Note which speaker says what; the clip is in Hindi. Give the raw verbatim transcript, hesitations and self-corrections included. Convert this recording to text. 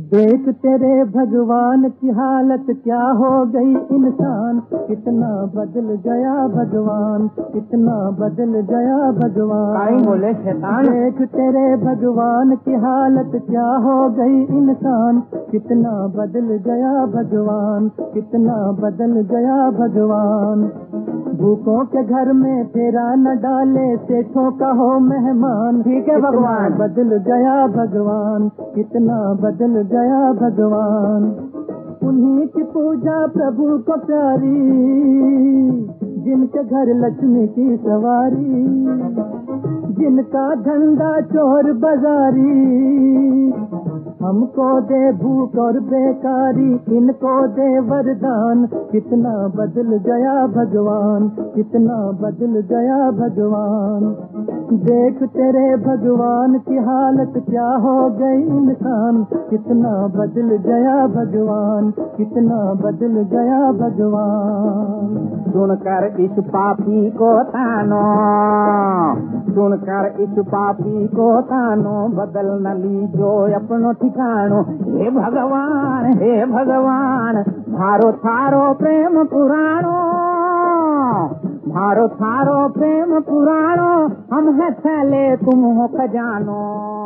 Speaker 1: देख तेरे भगवान की हालत क्या हो गई इंसान, कितना बदल गया भगवान, कितना बदल गया भगवान।
Speaker 2: बोले शैतान।
Speaker 1: देख तेरे भगवान की हालत क्या हो गई इंसान, कितना बदल गया भगवान, कितना बदल गया भगवान। भूखों के घर में फेरा न डाले, सेठों का हो मेहमान।
Speaker 2: ठीक है भगवान।
Speaker 1: बदल गया भगवान, कितना बदल गया भगवान। उन्हीं की पूजा प्रभु को प्यारी, जिनके घर लक्ष्मी की सवारी, जिनका धंधा चोर बाजारी। हमको दे भूख और बेकारी, इनको दे वरदान। कितना बदल गया भगवान, कितना बदल गया भगवान। देख तेरे भगवान की हालत क्या हो गई इंसान, कितना बदल गया भगवान, कितना बदल गया भगवान।
Speaker 2: सुनकर इस पापी को तानो, सुनकर इस पापी को तानो, बदल न लीजो अपनो ठिकानो। हे भगवान, हे भगवान, मारो थारो प्रेम पुराणो, मारो थारो प्रेम पुराणो। हम है थैले तुम हो खजानो।